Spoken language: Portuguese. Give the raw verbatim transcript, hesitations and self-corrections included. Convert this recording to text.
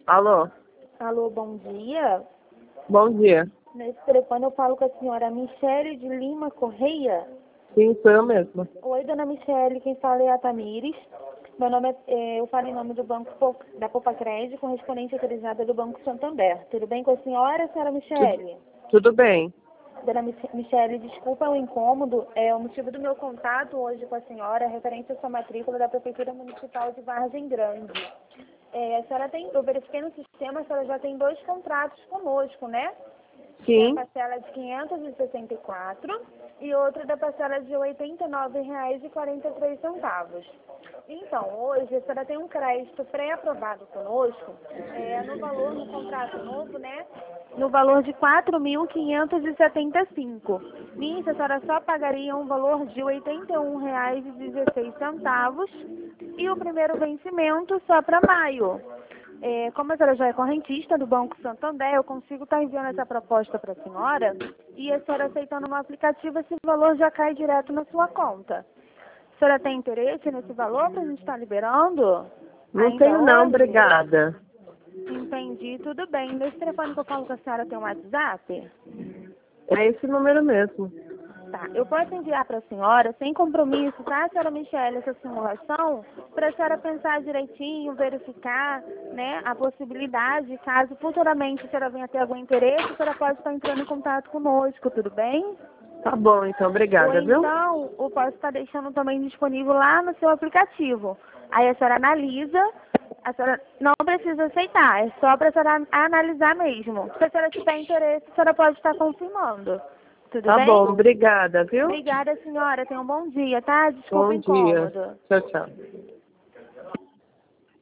Alô? Alô, bom dia. Bom dia. Nesse telefone eu falo com a senhora Michele de Lima Correia. Sim, sou eu mesma. Oi, dona Michele, quem fala é a Tamires. Meu nome é, é, eu falo em nome do Banco Po- da Popacred, correspondente autorizada do Banco Santander. Tudo bem com a senhora, senhora Michele? Tudo bem. Dona Mich- Michele, desculpa o incômodo. É, o motivo do meu contato hoje com a senhora é referente à sua matrícula da Prefeitura Municipal de Vargem Grande. É, a senhora tem, eu verifiquei no sistema, a senhora já tem dois contratos conosco, né? Tem a Sim. parcela de quinhentos e sessenta e quatro e outra da parcela de oitenta e nove reais e quarenta e três centavos. Então, hoje a senhora tem um crédito pré-aprovado conosco, é, no valor, no contrato novo, né? No valor de quatro mil quinhentos e setenta e cinco. Nisso, a senhora só pagaria um valor de oitenta e um reais e dezesseis centavos e o primeiro vencimento só para maio. É, como a senhora já é correntista do Banco Santander, eu consigo estar enviando essa proposta para a senhora e a senhora aceitando no aplicativo, esse valor já cai direto na sua conta. A senhora tem interesse nesse valor para a gente estar liberando? Não Ainda tenho não, hoje? obrigada. Entendi, tudo bem. Nesse telefone que eu falo com a senhora tem um WhatsApp? É esse número mesmo. Tá, eu posso enviar para a senhora, sem compromisso, tá, senhora Michele, essa simulação, para a senhora pensar direitinho, verificar, né, a possibilidade, caso futuramente a senhora venha ter algum interesse, a senhora pode estar entrando em contato conosco, tudo bem? Tá bom, então, Ou obrigada, viu? então, eu posso estar deixando também disponível lá no seu aplicativo. Aí a senhora analisa, a senhora não precisa aceitar, é só para a senhora analisar mesmo. Se a senhora tiver interesse, a senhora pode estar confirmando. Tudo Tá bem? bom, obrigada, viu? Obrigada, senhora. Tenha um bom dia, tá? Desculpa o Bom dia. incômodo. Tchau, tchau.